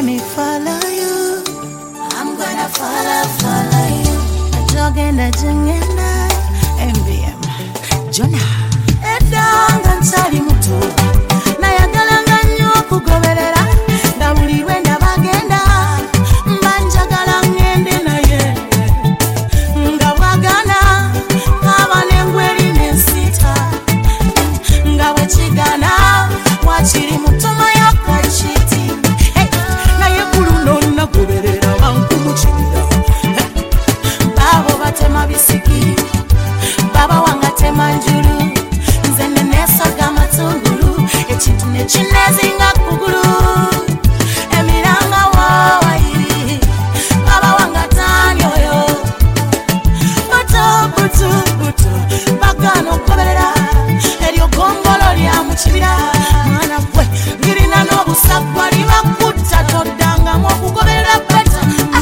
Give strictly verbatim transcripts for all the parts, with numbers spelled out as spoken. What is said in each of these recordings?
me follow you. I'm gonna follow, follow you. Jogenda jengenda M B M Jonah edanga nsali muto nayagalanga nnyo okugoberera nga buli lwenda bagenda mbanjagala ngende naye nga bwagana nkaba n'engweri n'ensita nga bwekigana wakiri mutuma yakakiti naye kuluno nagoberera bankumukirira babo batema bisiki baba wanga tema njulu nze nenesaga matungulu ekintu nekinezinga kugulu emiranga wawayi baba wanga tani oyo buto buto buto bagano okugoberera eryo gongolo lya mukibira mwana gwe lirina n'obusagwa libakutta toddangamu okugoberera beta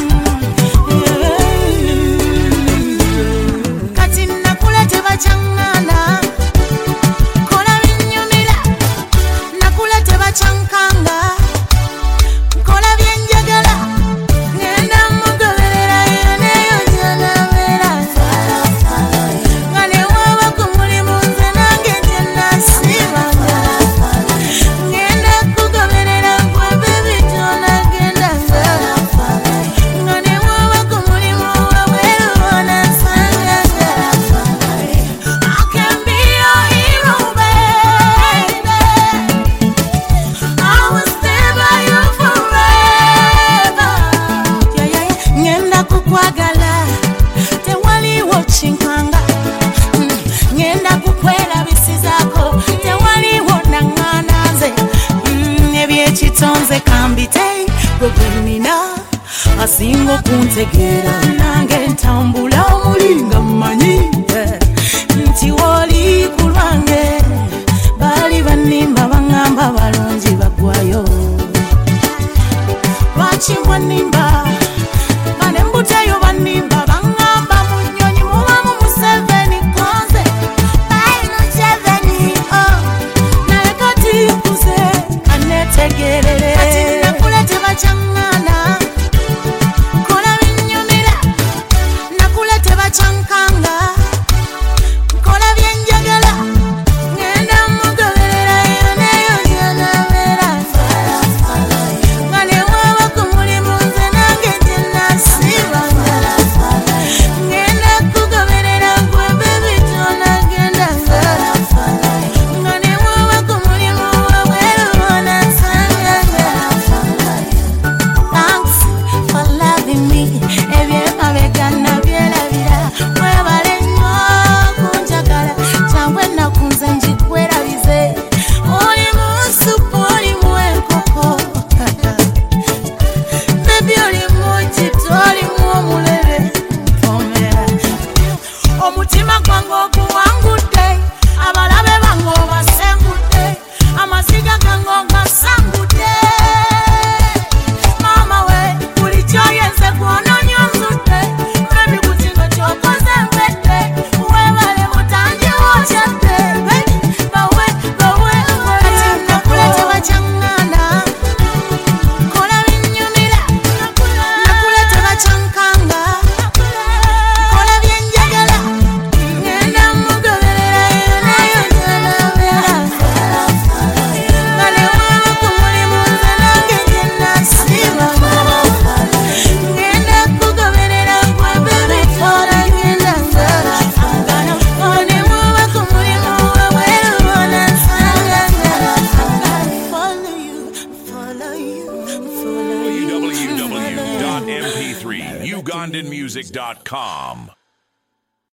Changana kola binyumira nakula teba chankanga kola byenjagala ngenda mugoberera yone yona mera ngane wawa kumulimu nze nange njena sibanga ngenda kugoberera gwe baby tona genda ngane wawa kumulimu wabweru wona sanga chinkanga ngenda kukwera bisizako tewaliwo nanganaze ebyekitonze kambite gwegenina asinga kuntegera nange ntambula omulinga mmanyi nti woli kulwange bali banimba bangamba balungi bagwayo lwaki bwanimba banembuteyo banimba bangamba munyonyi mubamu museveni konze baino seveni naye kati kuze kanetegerere kati nakulete bachangana kola binyumira nakulete bachankanga kola byenjagala ngenda mugoberera yone yona mera ngane wawa kumulimu nze nange njena sibanga ngenda kugoberera gwe baby tona genda ngane wawa kumulimu wabweru wona sanganga. Thanks for loving me ebyemabega nabyerabira webale nnyo kunjagala kyangwe nakunze njikwerabize oli mu supu oli mu enkoko baby oli mu kito oli mu omulere mpomera omutima gwange oguwangudde abalabe bange obasengudde amaziga gange ogasangudde mama we buli kyoyenze gwononya onzudde baby kutinga kyokoze mbedde webale mutangi wokyadde bawe bawe kati nakulete bachangana kola binyumira nakulete bachankanga kola byenjagala ngenda mugoberera yona yona mera ngane wawa kumulimu nze nange njena sibanga ngenda kugoberera gwe baby tona genda ngane wawa kumulimu wabweru wona sanganga. Follow you, follow you, follow you. w w w dot m p three ugandan music dot com